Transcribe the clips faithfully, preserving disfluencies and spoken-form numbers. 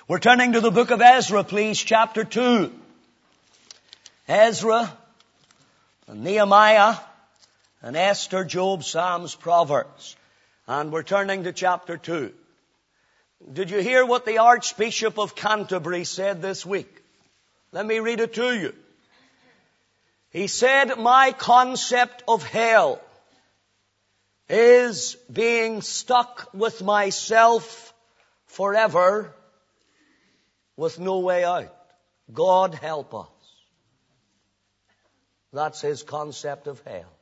We're turning to the book of Ezra, please, chapter two. Ezra, and Nehemiah, and Esther, Job, Psalms, Proverbs. And we're turning to chapter two. Did you hear what the Archbishop of Canterbury said this week? Let me read it to you. He said, my concept of hell is being stuck with myself forever with no way out. God help us. That's his concept of hell.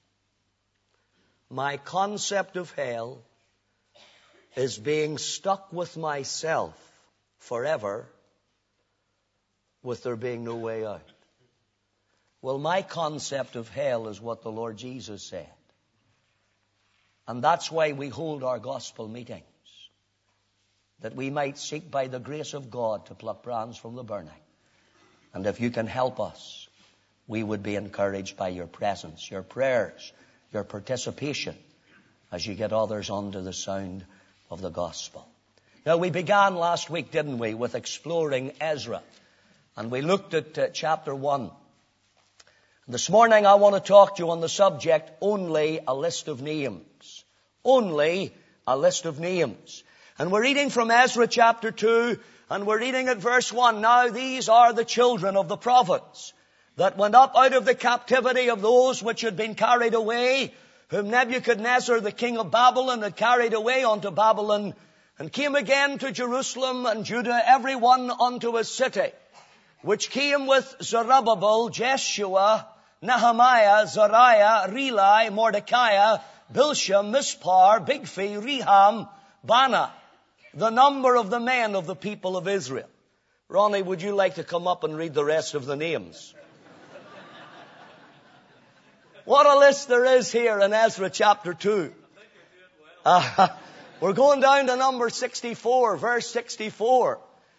My concept of hell is being stuck with myself forever with there being no way out. Well, my concept of hell is what the Lord Jesus said. And that's why we hold our gospel meetings. That we might seek by the grace of God to pluck brands from the burning. And if you can help us, we would be encouraged by your presence, your prayers, your participation as you get others onto the sound of the gospel. Now, we began last week, didn't we, with exploring Ezra. And we looked at uh, chapter one. This morning I want to talk to you on the subject, only a list of names. Only a list of names. And we're reading from Ezra chapter two, and we're reading at verse one. Now these are the children of the prophets that went up out of the captivity of those which had been carried away, whom Nebuchadnezzar the king of Babylon had carried away unto Babylon, and came again to Jerusalem and Judah, every one unto his city, which came with Zerubbabel, Jeshua, Nehemiah, Zariah, Relai, Mordecai, Bilsham, Mispar, Bigphi, Reham, Bana, the number of the men of the people of Israel. Ronnie, would you like to come up and read the rest of the names? What a list there is here in Ezra chapter two. Uh, we're going down to number sixty-four, verse sixty-four.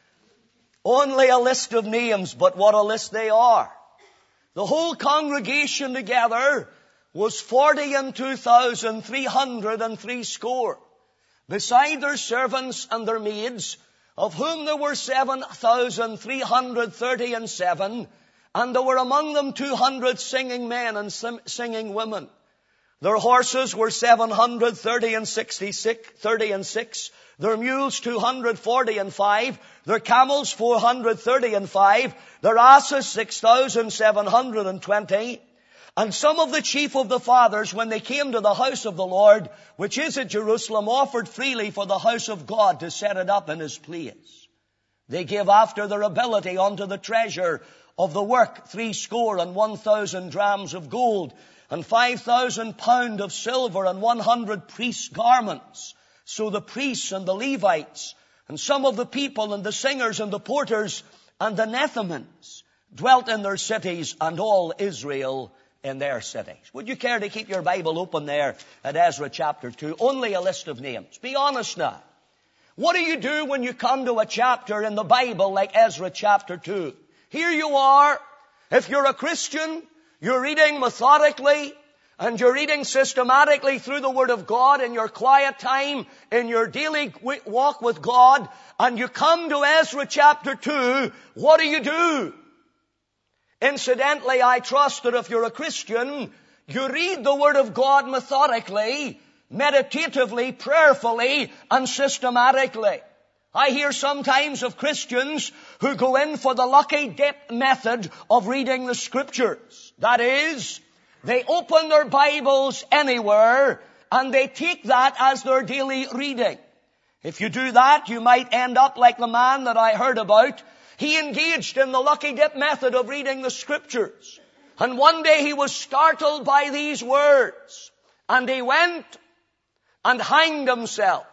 Only a list of names, but what a list they are. The whole congregation together was forty and two thousand three hundred and three score. Beside their servants and their maids, of whom there were seven thousand three hundred thirty and seven, and there were among them two hundred singing men and singing women. Their horses were seven hundred thirty and sixty-six, thirty and six. Their mules two hundred forty and five. Their camels four hundred thirty and five. Their asses six thousand seven hundred and twenty. And some of the chief of the fathers, when they came to the house of the Lord, which is at Jerusalem, offered freely for the house of God to set it up in his place. They gave after their ability unto the treasure of the work three score and one thousand drams of gold, and five thousand pound of silver, and one hundred priests' garments. So the priests and the Levites, and some of the people, and the singers, and the porters, and the Nethinims dwelt in their cities, and all Israel in their cities. Would you care to keep your Bible open there at Ezra chapter two? Only a list of names. Be honest now. What do you do when you come to a chapter in the Bible like Ezra chapter two? Here you are. If you're a Christian, you're reading methodically, and you're reading systematically through the Word of God in your quiet time, in your daily walk with God, and you come to Ezra chapter two, what do you do? Incidentally, I trust that if you're a Christian, you read the Word of God methodically, meditatively, prayerfully, and systematically. I hear sometimes of Christians who go in for the lucky dip method of reading the Scriptures. That is, they open their Bibles anywhere and they take that as their daily reading. If you do that, you might end up like the man that I heard about. He engaged in the lucky dip method of reading the Scriptures. And one day he was startled by these words. And he went and hanged himself.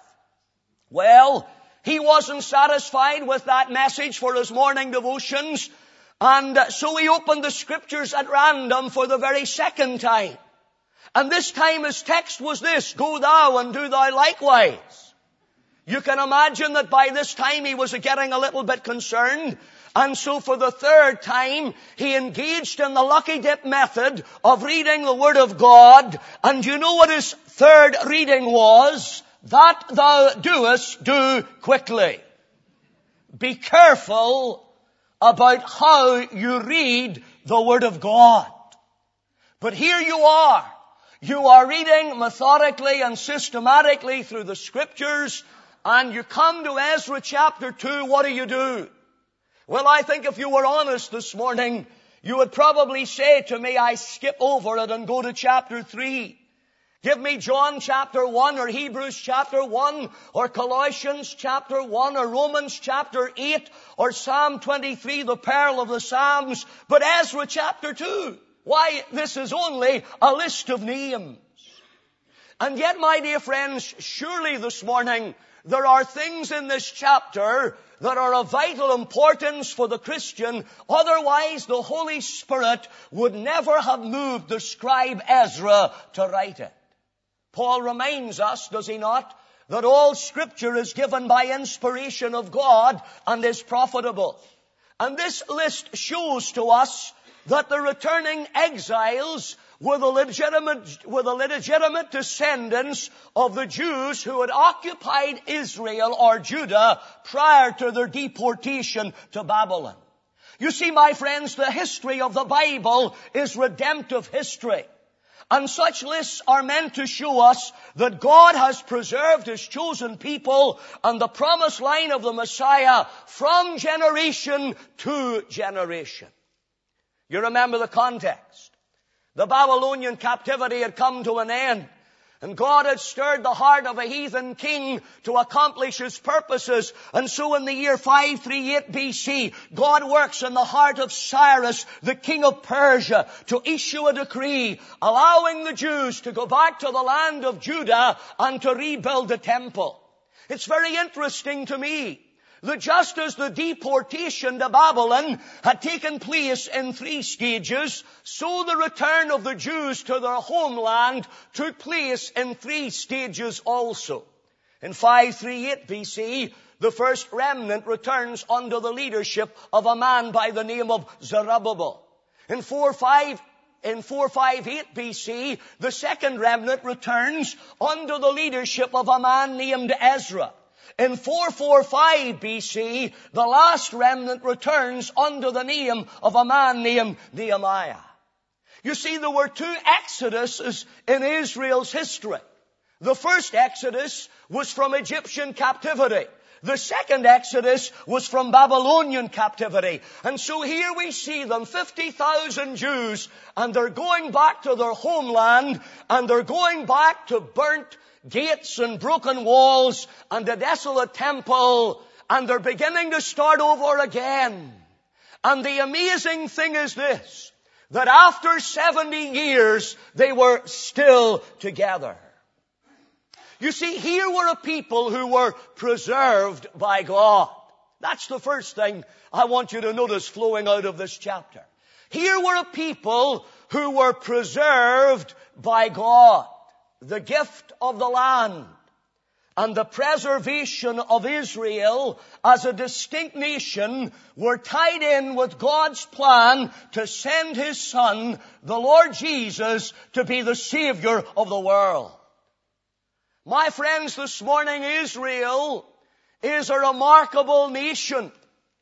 Well, he wasn't satisfied with that message for his morning devotions. And so he opened the Scriptures at random for the very second time. And this time his text was this: go thou and do thou likewise. You can imagine that by this time he was getting a little bit concerned. And so for the third time, he engaged in the lucky dip method of reading the Word of God. And you know what his third reading was? That thou doest, do quickly. be careful about how you read the Word of God. But here you are. You are reading methodically and systematically through the Scriptures, and you come to Ezra chapter two. What do you do? Well, I think if you were honest this morning, you would probably say to me, I skip over it and go to chapter three. Give me John chapter one or Hebrews chapter one or Colossians chapter one or Romans chapter eight or Psalm twenty-three, the pearl of the Psalms. But Ezra chapter two, why, this is only a list of names. And yet, my dear friends, surely this morning there are things in this chapter that are of vital importance for the Christian. Otherwise, the Holy Spirit would never have moved the scribe Ezra to write it. Paul reminds us, does he not, that all Scripture is given by inspiration of God and is profitable. And this list shows to us that the returning exiles were the legitimate, were the legitimate descendants of the Jews who had occupied Israel or Judah prior to their deportation to Babylon. You see, my friends, the history of the Bible is redemptive history. And such lists are meant to show us that God has preserved His chosen people and the promised line of the Messiah from generation to generation. You remember the context. The Babylonian captivity had come to an end, and God had stirred the heart of a heathen king to accomplish His purposes. And so in the year five thirty-eight B C, God works in the heart of Cyrus, the king of Persia, to issue a decree allowing the Jews to go back to the land of Judah and to rebuild the temple. It's very interesting to me that just as the deportation to Babylon had taken place in three stages, so the return of the Jews to their homeland took place in three stages also. In five thirty-eight B C, the first remnant returns under the leadership of a man by the name of Zerubbabel. In four fifty-eight B C, the second remnant returns under the leadership of a man named Ezra. In four forty-five B C, the last remnant returns under the name of a man named Nehemiah. You see, there were two exoduses in Israel's history. The first exodus was from Egyptian captivity. The second exodus was from Babylonian captivity. And so here we see them, fifty thousand Jews, and they're going back to their homeland, and they're going back to burnt gates and broken walls and a desolate temple, and they're beginning to start over again. And the amazing thing is this, that after seventy years, they were still together. You see, here were a people who were preserved by God. That's the first thing I want you to notice flowing out of this chapter. Here were a people who were preserved by God. The gift of the land and the preservation of Israel as a distinct nation were tied in with God's plan to send His Son, the Lord Jesus, to be the Savior of the world. My friends, this morning, Israel is a remarkable nation.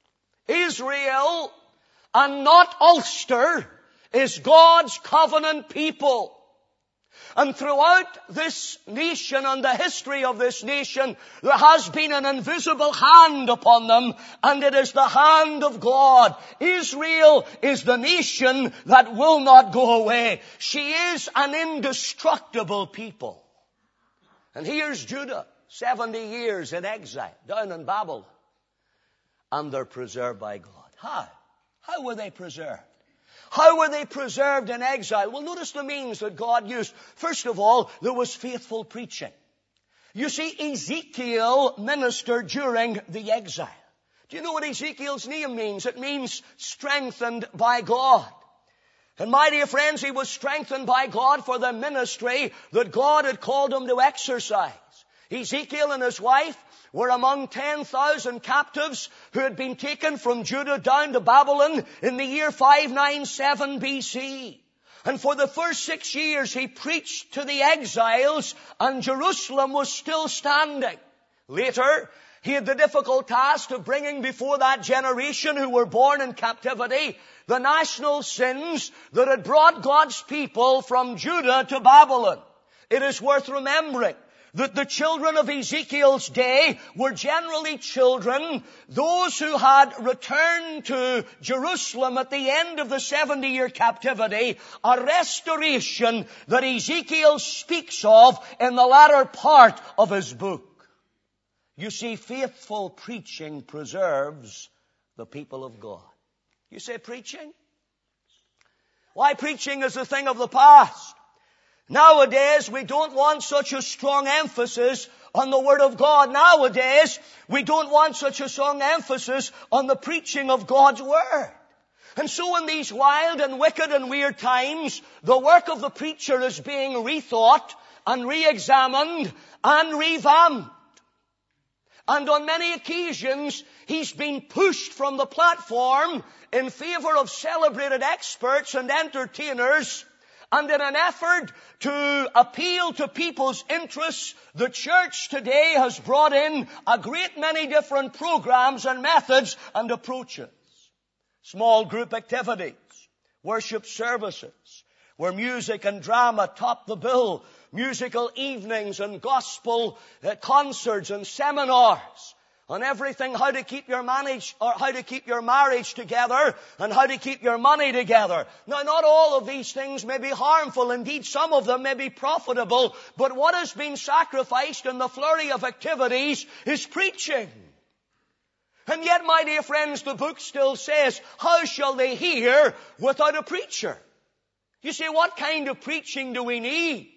Israel, and not Ulster, is God's covenant people. And throughout this nation and the history of this nation, there has been an invisible hand upon them, and it is the hand of God. Israel is the nation that will not go away. She is an indestructible people. And here's Judah, seventy years in exile, down in Babylon. And they're preserved by God. How? How were they preserved? How were they preserved in exile? Well, notice the means that God used. First of all, there was faithful preaching. You see, Ezekiel ministered during the exile. Do you know what Ezekiel's name means? It means strengthened by God. And my dear friends, he was strengthened by God for the ministry that God had called him to exercise. Ezekiel and his wife were among ten thousand captives who had been taken from Judah down to Babylon in the year five ninety-seven B C. And for the first six years he preached to the exiles, and Jerusalem was still standing. Later, He had the difficult task of bringing before that generation who were born in captivity the national sins that had brought God's people from Judah to Babylon. It is worth remembering that the children of Ezekiel's day were generally children, those who had returned to Jerusalem at the end of the seventy-year captivity, a restoration that Ezekiel speaks of in the latter part of his book. You see, faithful preaching preserves the people of God. You say preaching? Why, preaching is a thing of the past. Nowadays, we don't want such a strong emphasis on the Word of God. Nowadays, we don't want such a strong emphasis on the preaching of God's Word. And so in these wild and wicked and weird times, the work of the preacher is being rethought and re-examined and revamped. And on many occasions, he's been pushed from the platform in favor of celebrated experts and entertainers. And in an effort to appeal to people's interests, the church today has brought in a great many different programs and methods and approaches. Small group activities, worship services, where music and drama top the bill, musical evenings and gospel uh, concerts and seminars on everything, how to keep your manage or how to keep your marriage together and how to keep your money together. Now, not all of these things may be harmful. Indeed, some of them may be profitable. But what has been sacrificed in the flurry of activities is preaching. And yet, my dear friends, the book still says, how shall they hear without a preacher? You say, what kind of preaching do we need?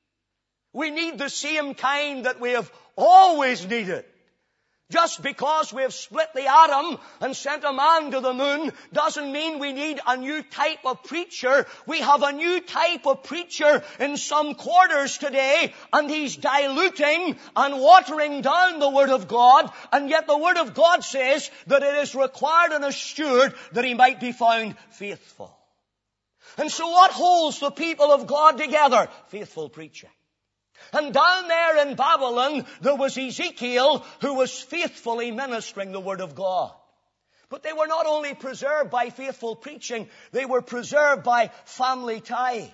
We need the same kind that we have always needed. Just because we have split the atom and sent a man to the moon doesn't mean we need a new type of preacher. We have a new type of preacher in some quarters today, and he's diluting and watering down the Word of God, and yet the Word of God says that it is required in a steward that he might be found faithful. And so what holds the people of God together? Faithful preaching. And down there in Babylon, there was Ezekiel who was faithfully ministering the Word of God. But they were not only preserved by faithful preaching, they were preserved by family ties.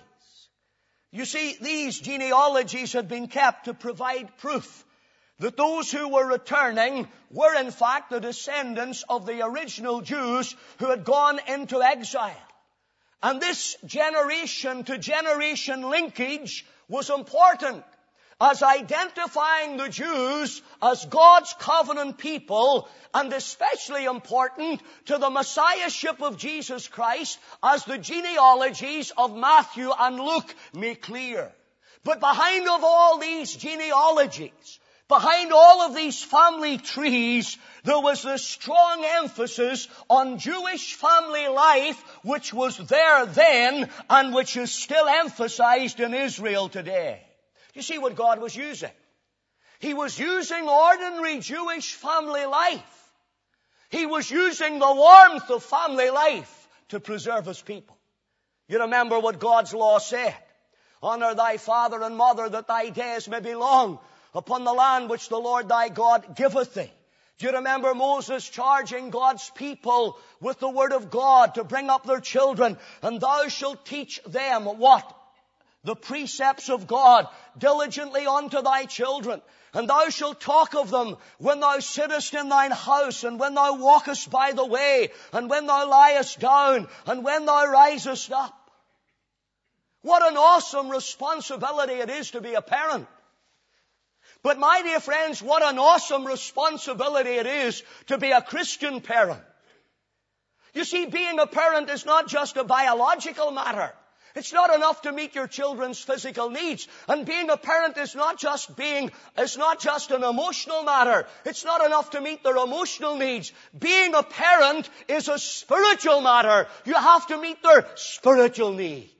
You see, these genealogies had been kept to provide proof that those who were returning were in fact the descendants of the original Jews who had gone into exile. And this generation to generation linkage was important as identifying the Jews as God's covenant people, and especially important to the Messiahship of Jesus Christ, as the genealogies of Matthew and Luke make clear. But behind of all these genealogies, behind all of these family trees, there was this strong emphasis on Jewish family life, which was there then and which is still emphasized in Israel today. You see what God was using? He was using ordinary Jewish family life. He was using the warmth of family life to preserve His people. You remember what God's law said. Honor thy father and mother, that thy days may be long upon the land which the Lord thy God giveth thee. Do you remember Moses charging God's people with the Word of God to bring up their children? And thou shalt teach them what? The precepts of God diligently unto thy children. And thou shalt talk of them when thou sittest in thine house, and when thou walkest by the way, and when thou liest down, and when thou risest up. What an awesome responsibility it is to be a parent. But my dear friends, what an awesome responsibility it is to be a Christian parent. You see, being a parent is not just a biological matter. It's not enough to meet your children's physical needs. And being a parent is not just being, it's not just an emotional matter. It's not enough to meet their emotional needs. Being a parent is a spiritual matter. You have to meet their spiritual needs.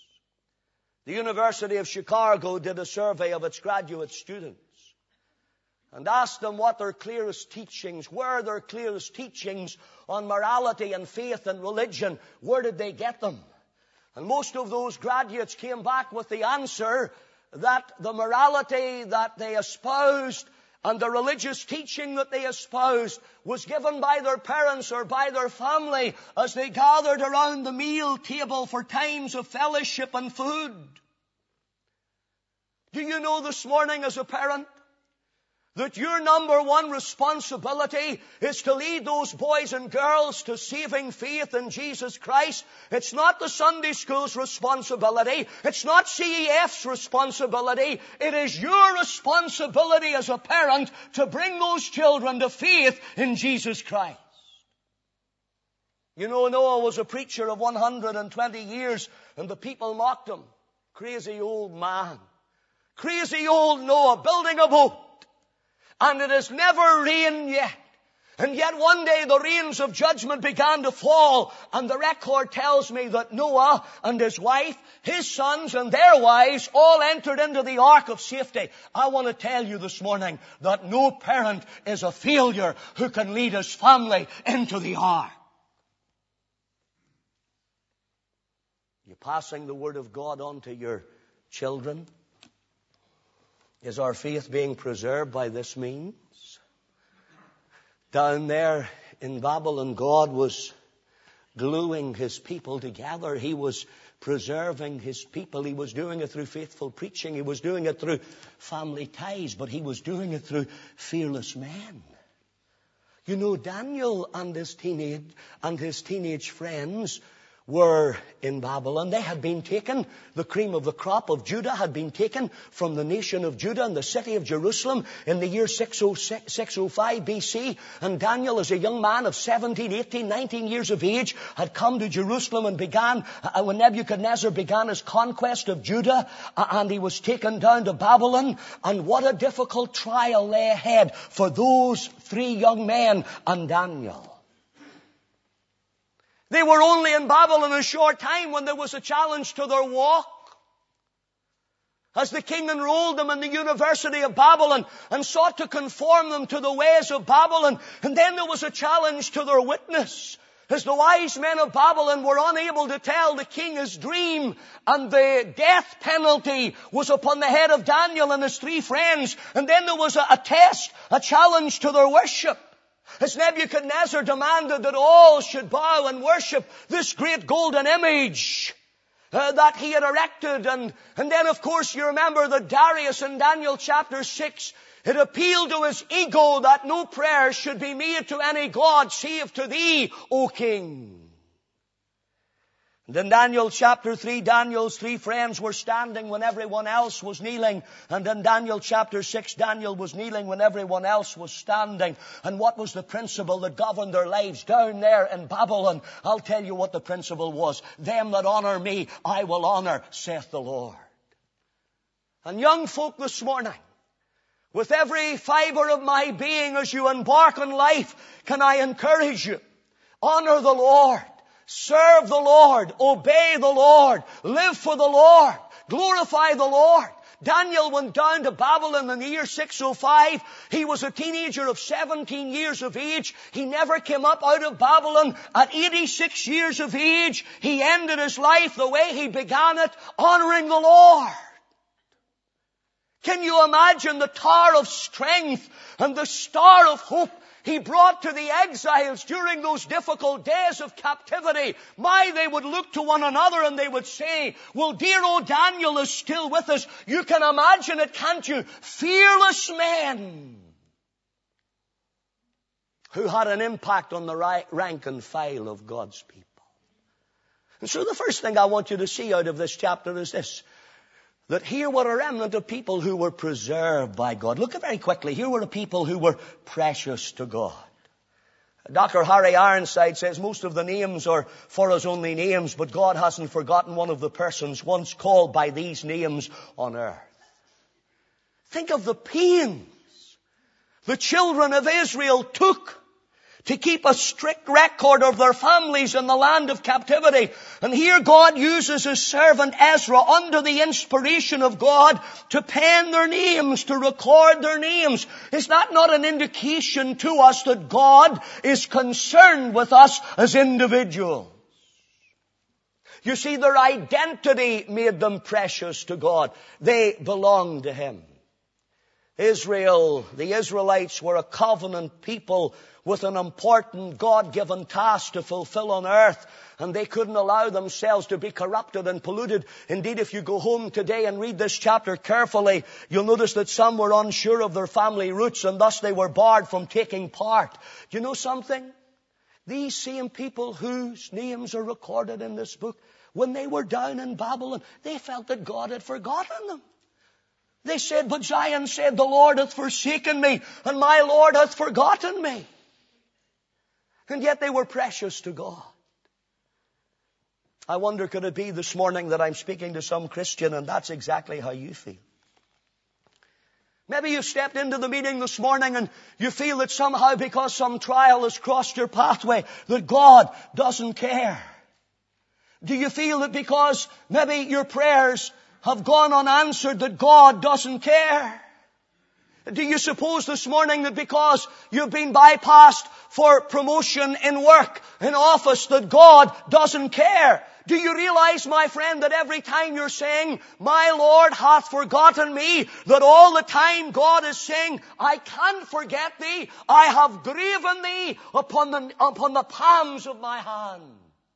The University of Chicago did a survey of its graduate students and asked them what their clearest teachings were, their clearest teachings on morality and faith and religion. Where did they get them? And most of those graduates came back with the answer that the morality that they espoused and the religious teaching that they espoused was given by their parents or by their family as they gathered around the meal table for times of fellowship and food. Do you know this morning as a parent that your number one responsibility is to lead those boys and girls to saving faith in Jesus Christ? It's not the Sunday school's responsibility. It's not C E F's responsibility. It is your responsibility as a parent to bring those children to faith in Jesus Christ. You know, Noah was a preacher of one hundred twenty years, and the people mocked him. Crazy old man. Crazy old Noah building a boat. And it has never rained yet. And yet one day the rains of judgment began to fall. And the record tells me that Noah and his wife, his sons and their wives all entered into the ark of safety. I want to tell you this morning that no parent is a failure who can lead his family into the ark. You passing the word of God on to your children? Is our faith being preserved by this means? Down there in Babylon, God was gluing His people together. He was preserving His people. He was doing it through faithful preaching. He was doing it through family ties, but He was doing it through fearless men. You know, Daniel and his teenage, and his teenage friends were in Babylon. They had been taken, the cream of the crop of Judah had been taken from the nation of Judah and the city of Jerusalem in the year six oh five B C. And Daniel, as a young man of seventeen, eighteen, nineteen years of age, had come to Jerusalem and began, uh, when Nebuchadnezzar began his conquest of Judah, uh, and he was taken down to Babylon. And what a difficult trial lay ahead for those three young men and Daniel. They were only in Babylon a short time when there was a challenge to their walk. As the king enrolled them in the University of Babylon and sought to conform them to the ways of Babylon. And then there was a challenge to their witness. As the wise men of Babylon were unable to tell the king his dream, and the death penalty was upon the head of Daniel and his three friends. And then there was a, a test, a challenge to their worship. As Nebuchadnezzar demanded that all should bow and worship this great golden image uh, that he had erected. And, and then, of course, you remember that Darius in Daniel chapter six, it appealed to his ego that no prayer should be made to any god save to thee, O king. And in Daniel chapter three, Daniel's three friends were standing when everyone else was kneeling. And in Daniel chapter six, Daniel was kneeling when everyone else was standing. And what was the principle that governed their lives down there in Babylon? I'll tell you what the principle was. Them that honor me, I will honor, saith the Lord. And young folk this morning, with every fiber of my being as you embark on life, can I encourage you? Honor the Lord. Serve the Lord. Obey the Lord. Live for the Lord. Glorify the Lord. Daniel went down to Babylon in the year six oh five. He was a teenager of seventeen years of age. He never came up out of Babylon. At eighty-six years of age, he ended his life the way he began it, honoring the Lord. Can you imagine the tower of strength and the star of hope he brought to the exiles during those difficult days of captivity? My, they would look to one another and they would say, well, dear old Daniel is still with us. You can imagine it, can't you? Fearless men who had an impact on the rank and file of God's people. And so the first thing I want you to see out of this chapter is this. That here were a remnant of people who were preserved by God. Look very quickly. Here were a people who were precious to God. Doctor Harry Ironside says most of the names are for us only names, but God hasn't forgotten one of the persons once called by these names on earth. Think of the pains the children of Israel took to keep a strict record of their families in the land of captivity. And here God uses His servant Ezra under the inspiration of God to pen their names, to record their names. Is that not an indication to us that God is concerned with us as individuals? You see, their identity made them precious to God. They belonged to Him. Israel, the Israelites were a covenant people with an important God-given task to fulfill on earth, and they couldn't allow themselves to be corrupted and polluted. Indeed, if you go home today and read this chapter carefully, you'll notice that some were unsure of their family roots, and thus they were barred from taking part. Do you know something? These same people whose names are recorded in this book, when they were down in Babylon, they felt that God had forgotten them. They said, but Zion said, the Lord hath forsaken me, and my Lord hath forgotten me. And yet they were precious to God. I wonder, could it be this morning that I'm speaking to some Christian and that's exactly how you feel? Maybe you stepped into the meeting this morning and you feel that somehow because some trial has crossed your pathway, that God doesn't care. Do you feel that because maybe your prayers have gone unanswered, that God doesn't care? Do you suppose this morning that because you've been bypassed for promotion in work, in office, that God doesn't care? Do you realize, my friend, that every time you're saying, my Lord hath forgotten me, that all the time God is saying, I can't forget thee. I have graven thee upon the, upon the palms of my hands.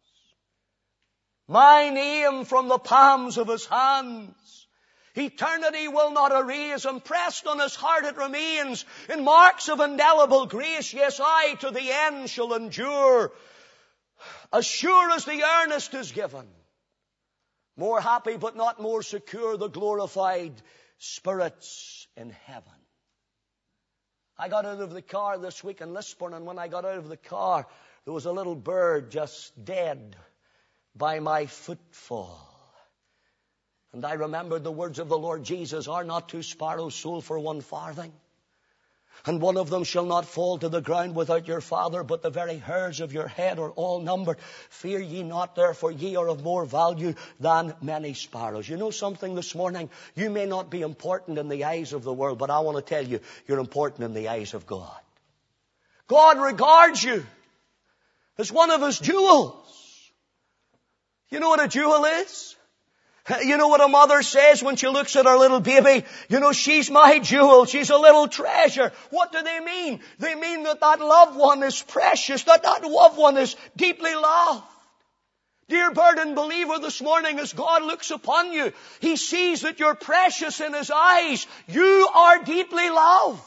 My name from the palms of his hands. Eternity will not erase, and pressed on his heart it remains. In marks of indelible grace, yes, I to the end shall endure. As sure as the earnest is given. More happy but not more secure, the glorified spirits in heaven. I got out of the car this week in Lisburn, and when I got out of the car, there was a little bird just dead by my footfall. And I remembered the words of the Lord Jesus, are not two sparrows sold for one farthing? And one of them shall not fall to the ground without your Father, but the very hairs of your head are all numbered. Fear ye not, therefore ye are of more value than many sparrows. You know something this morning? You may not be important in the eyes of the world, but I want to tell you, you're important in the eyes of God. God regards you as one of his jewels. You know what a jewel is? You know what a mother says when she looks at her little baby? You know, she's my jewel. She's a little treasure. What do they mean? They mean that that loved one is precious, that that loved one is deeply loved. Dear burdened believer, this morning as God looks upon you, he sees that you're precious in his eyes. You are deeply loved.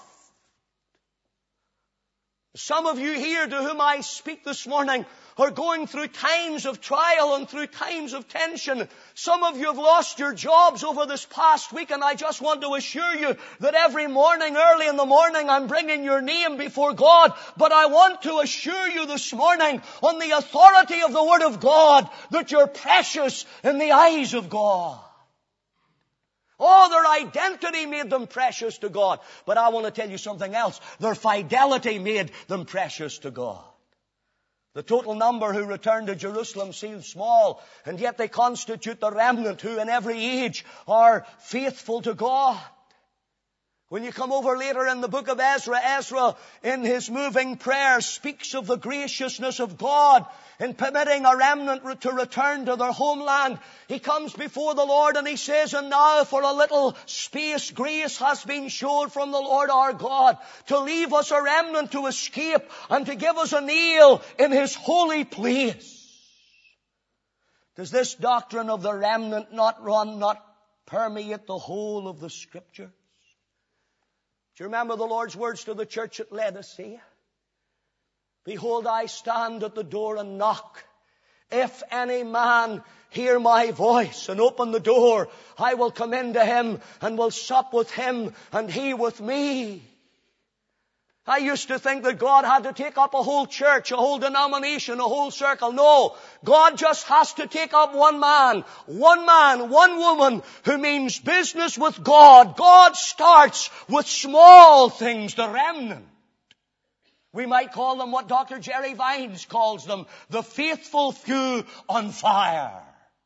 Some of you here to whom I speak this morning are going through times of trial and through times of tension. Some of you have lost your jobs over this past week, and I just want to assure you that every morning, early in the morning, I'm bringing your name before God. But I want to assure you this morning, on the authority of the Word of God, that you're precious in the eyes of God. Oh, their identity made them precious to God. But I want to tell you something else. Their fidelity made them precious to God. The total number who return to Jerusalem seems small, and yet they constitute the remnant who in every age are faithful to God. When you come over later in the book of Ezra, Ezra in his moving prayer speaks of the graciousness of God in permitting a remnant to return to their homeland. He comes before the Lord and he says, and now for a little space grace has been showed from the Lord our God to leave us a remnant to escape and to give us a nail in his holy place. Does this doctrine of the remnant not run, not permeate the whole of the Scripture? Do you remember the Lord's words to the church at Laodicea? Behold, I stand at the door and knock. If any man hear my voice and open the door, I will come into him and will sup with him and he with me. I used to think that God had to take up a whole church, a whole denomination, a whole circle. No, God just has to take up one man, one man, one woman who means business with God. God starts with small things, the remnant. We might call them what Doctor Jerry Vines calls them, the faithful few on fire.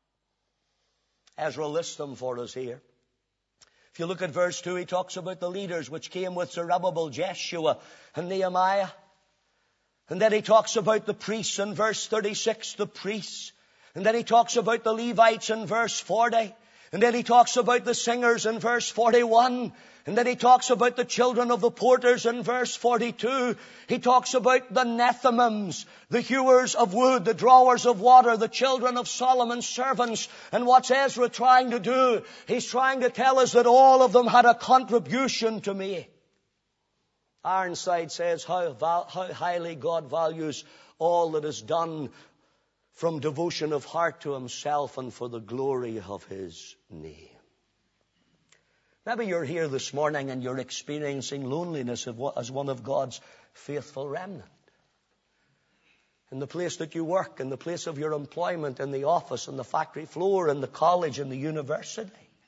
Ezra lists them for us here. If you look at verse two, he talks about the leaders which came with Zerubbabel, Jeshua, and Nehemiah. And then he talks about the priests in verse thirty-six, the priests. And then he talks about the Levites in verse forty. And then he talks about the singers in verse forty-one. And then he talks about the children of the porters in verse forty-two. He talks about the Nethinims, the hewers of wood, the drawers of water, the children of Solomon's servants. And what's Ezra trying to do? He's trying to tell us that all of them had a contribution to make. Ironside says how, val- how highly God values all that is done from devotion of heart to himself and for the glory of his name. Maybe you're here this morning and you're experiencing loneliness as one of God's faithful remnant. In the place that you work, in the place of your employment, in the office, in the factory floor, in the college, in the university.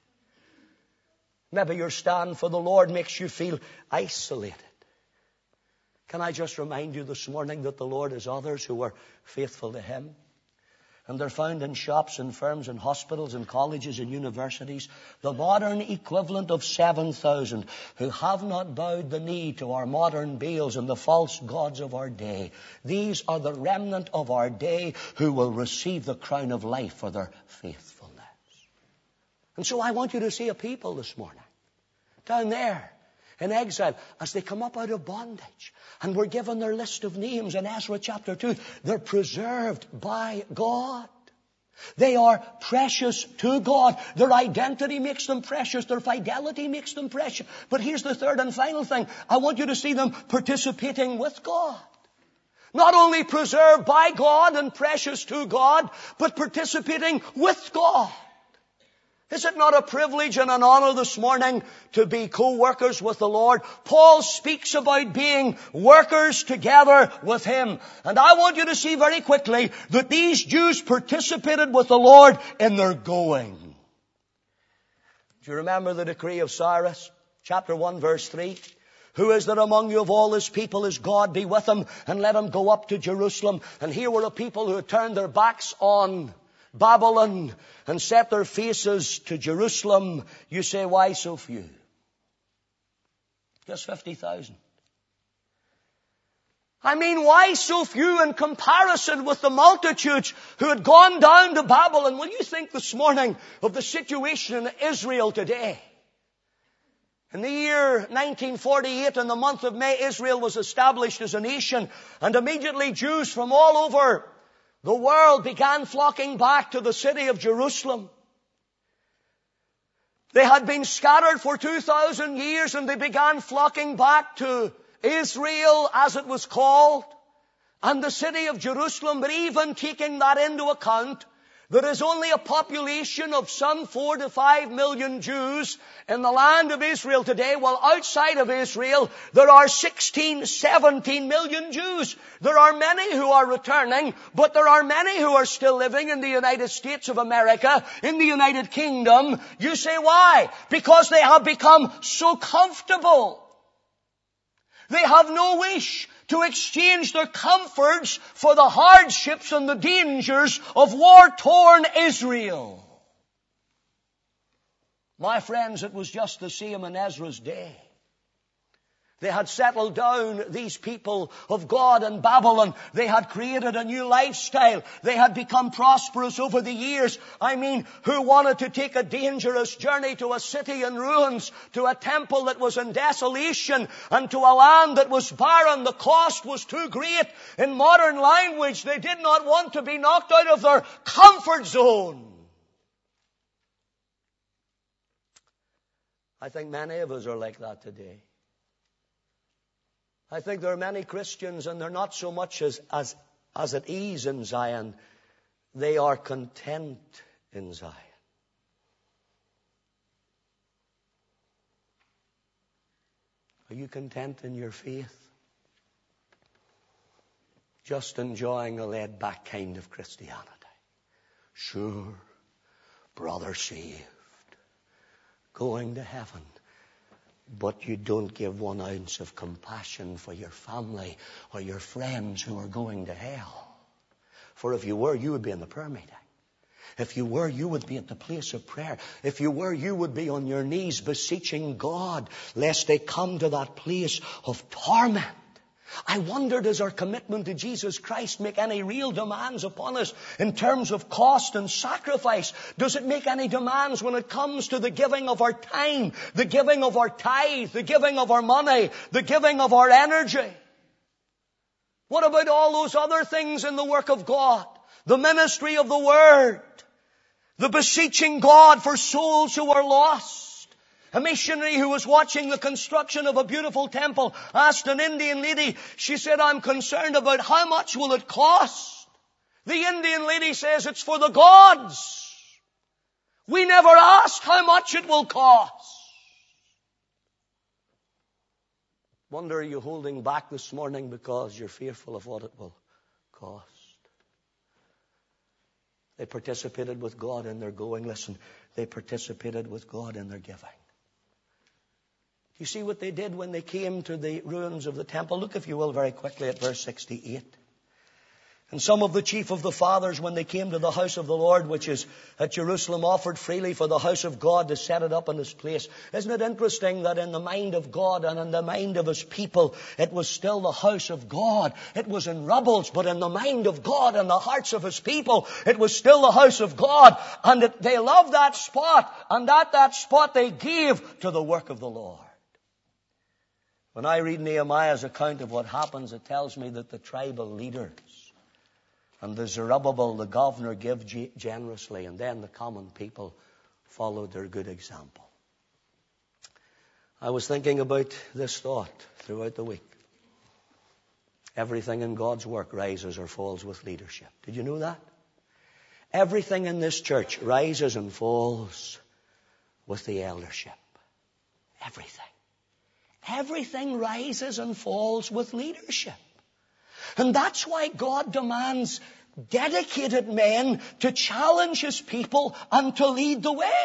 Maybe your stand for the Lord makes you feel isolated. Can I just remind you this morning that the Lord has others who are faithful to Him? And they're found in shops and firms and hospitals and colleges and universities. The modern equivalent of seven thousand who have not bowed the knee to our modern Baals and the false gods of our day. These are the remnant of our day who will receive the crown of life for their faithfulness. And so I want you to see a people this morning down there in exile as they come up out of bondage. And we're given their list of names in Ezra chapter two. They're preserved by God. They are precious to God. Their identity makes them precious. Their fidelity makes them precious. But here's the third and final thing. I want you to see them participating with God. Not only preserved by God and precious to God, but participating with God. Is it not a privilege and an honor this morning to be co-workers with the Lord? Paul speaks about being workers together with Him. And I want you to see very quickly that these Jews participated with the Lord in their going. Do you remember the decree of Cyrus? Chapter one, verse three. Who is there among you of all His people? His God be with him, and let him go up to Jerusalem. And here were a people who had turned their backs on Babylon and set their faces to Jerusalem. You say, why so few? Just fifty thousand. I mean, why so few in comparison with the multitudes who had gone down to Babylon? Will you think this morning of the situation in Israel today? In the year nineteen forty-eight, in the month of May, Israel was established as a nation, and immediately Jews from all over the world began flocking back to the city of Jerusalem. They had been scattered for two thousand years, and they began flocking back to Israel, as it was called, and the city of Jerusalem. But even taking that into account, there is only a population of some four to five million Jews in the land of Israel today, while outside of Israel there are sixteen, seventeen million Jews. There are many who are returning, but there are many who are still living in the United States of America, in the United Kingdom. You say, why? Because they have become so comfortable. They have no wish to exchange their comforts for the hardships and the dangers of war-torn Israel. My friends, it was just the same in Ezra's day. They had settled down, these people of God in Babylon. They had created a new lifestyle. They had become prosperous over the years. I mean, who wanted to take a dangerous journey to a city in ruins, to a temple that was in desolation, and to a land that was barren? The cost was too great. In modern language, they did not want to be knocked out of their comfort zone. I think many of us are like that today. I think there are many Christians, and they're not so much as, as, as at ease in Zion. They are content in Zion. Are you content in your faith? Just enjoying a laid-back kind of Christianity. Sure, brother saved, going to heaven. But you don't give one ounce of compassion for your family or your friends who are going to hell. For if you were, you would be in the prayer meeting. If you were, you would be at the place of prayer. If you were, you would be on your knees beseeching God lest they come to that place of torment. I wonder, does our commitment to Jesus Christ make any real demands upon us in terms of cost and sacrifice? Does it make any demands when it comes to the giving of our time, the giving of our tithe, the giving of our money, the giving of our energy? What about all those other things in the work of God? The ministry of the Word, the beseeching God for souls who are lost. A missionary who was watching the construction of a beautiful temple asked an Indian lady, she said, I'm concerned about how much will it cost? The Indian lady says, it's for the gods. We never ask how much it will cost. Wonder, are you holding back this morning because you're fearful of what it will cost? They participated with God in their going. Listen, they participated with God in their giving. You see what they did when they came to the ruins of the temple? Look, if you will, very quickly at verse sixty-eight. And some of the chief of the fathers, when they came to the house of the Lord, which is at Jerusalem, offered freely for the house of God to set it up in its place. Isn't it interesting that in the mind of God and in the mind of His people, it was still the house of God. It was in rubbles, but in the mind of God and the hearts of His people, it was still the house of God. And it, they loved that spot, and at that spot they gave to the work of the Lord. When I read Nehemiah's account of what happens, it tells me that the tribal leaders and the Zerubbabel, the governor, give generously, and then the common people followed their good example. I was thinking about this thought throughout the week. Everything in God's work rises or falls with leadership. Did you know that? Everything in this church rises and falls with the eldership. Everything. Everything rises and falls with leadership. And that's why God demands dedicated men to challenge His people and to lead the way.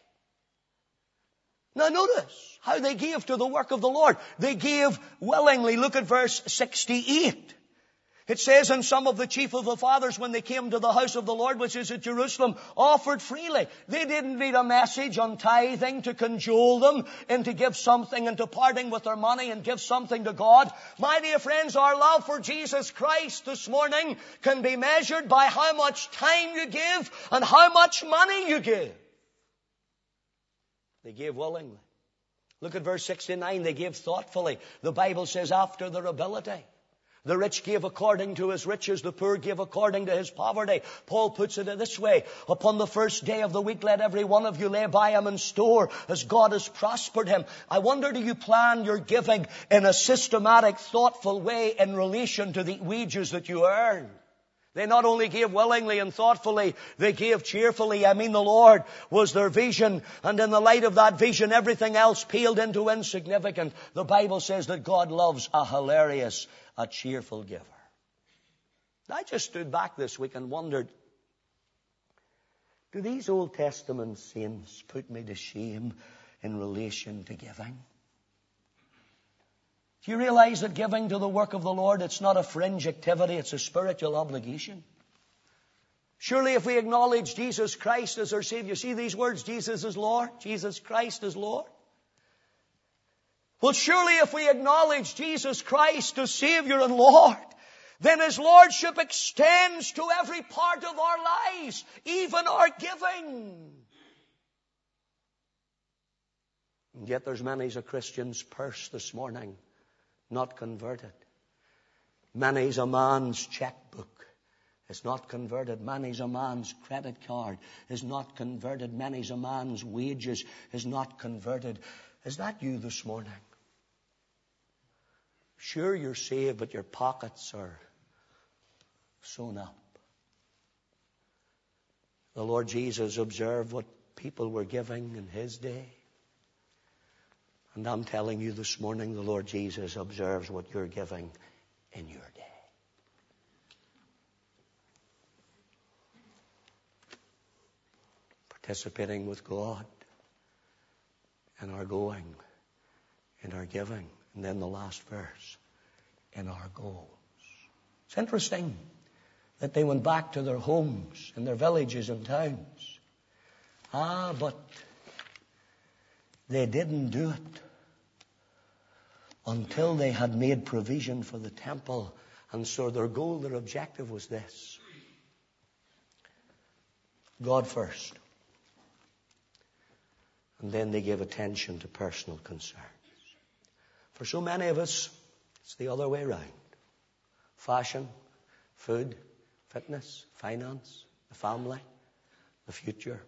Now notice how they gave to the work of the Lord. They gave willingly. Look at verse sixty-eight. It says, and some of the chief of the fathers, when they came to the house of the Lord, which is at Jerusalem, offered freely. They didn't need a message on tithing to cajole them into give something, into parting with their money and give something to God. My dear friends, our love for Jesus Christ this morning can be measured by how much time you give and how much money you give. They gave willingly. Look at verse sixty-nine. They gave thoughtfully. The Bible says, after their ability. The rich gave according to his riches. The poor gave according to his poverty. Paul puts it this way. Upon the first day of the week, let every one of you lay by him in store as God has prospered him. I wonder, do you plan your giving in a systematic, thoughtful way in relation to the wages that you earn? They not only gave willingly and thoughtfully, they gave cheerfully. I mean, the Lord was their vision. And in the light of that vision, everything else paled into insignificant. The Bible says that God loves a hilarious, a cheerful giver. I just stood back this week and wondered, do these Old Testament saints put me to shame in relation to giving? Do you realize that giving to the work of the Lord, it's not a fringe activity, it's a spiritual obligation? Surely if we acknowledge Jesus Christ as our Savior, see these words, Jesus is Lord, Jesus Christ is Lord. Well, surely if we acknowledge Jesus Christ as Savior and Lord, then His Lordship extends to every part of our lives, even our giving. And yet there's many's a Christian's purse this morning not converted. Many's a man's checkbook is not converted. Many's a man's credit card is not converted. Many's a man's wages is not converted. Is that you this morning? Sure, you're saved, but your pockets are sewn up. The Lord Jesus observed what people were giving in His day. And I'm telling you this morning, the Lord Jesus observes what you're giving in your day. Participating with God in our going, in our giving. And then the last verse, in our goals. It's interesting that they went back to their homes and their villages and towns. Ah, but they didn't do it until they had made provision for the temple. And so their goal, their objective was this: God first. And then they gave attention to personal concerns. For so many of us, it's the other way around. Fashion, food, fitness, finance, the family, the future.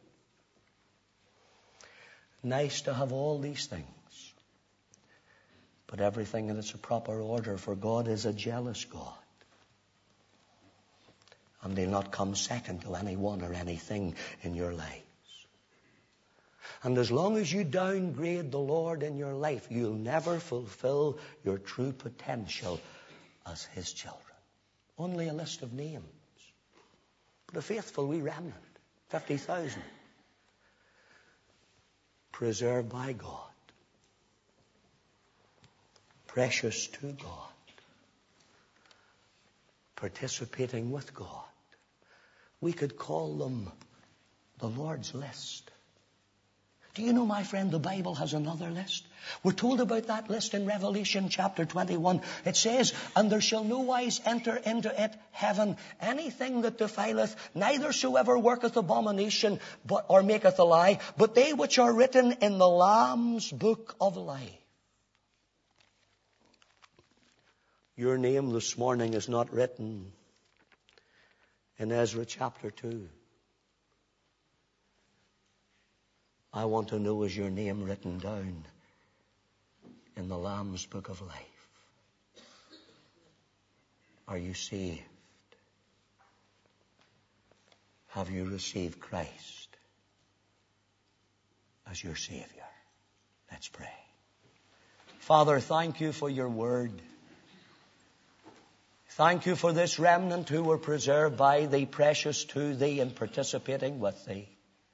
Nice to have all these things. But everything in its proper order, for God is a jealous God. And He'll not come second to anyone or anything in your lives. And as long as you downgrade the Lord in your life, you'll never fulfill your true potential as His children. Only a list of names. But a faithful wee remnant, fifty thousand, preserved by God, precious to God, participating with God. We could call them the Lord's list. Do you know, my friend, the Bible has another list? We're told about that list in Revelation chapter twenty-one. It says, and there shall no wise enter into it heaven anything that defileth, neither so ever worketh abomination, but or maketh a lie, but they which are written in the Lamb's book of life. Your name this morning is not written in Ezra chapter two. I want to know, is your name written down in the Lamb's book of life? Are you saved? Have you received Christ as your Savior? Let's pray. Father, thank you for your word. Thank you for this remnant who were preserved by thee, precious to thee, and participating with thee.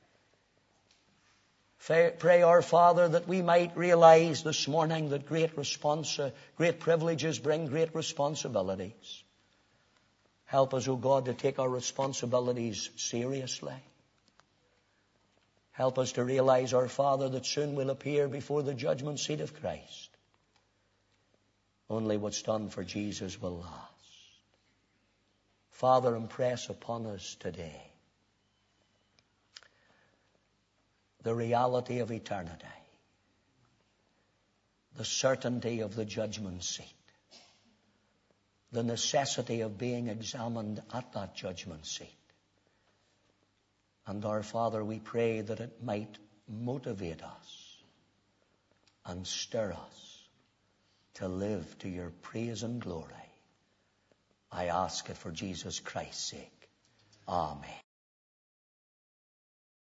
Pray, our Father, that we might realize this morning that great response, uh, great privileges bring great responsibilities. Help us, O God, to take our responsibilities seriously. Help us to realize, our Father, that soon we'll appear before the judgment seat of Christ. Only what's done for Jesus will last. Father, impress upon us today the reality of eternity, the certainty of the judgment seat, the necessity of being examined at that judgment seat. And our Father, we pray that it might motivate us and stir us to live to your praise and glory. I ask it for Jesus Christ's sake. Amen.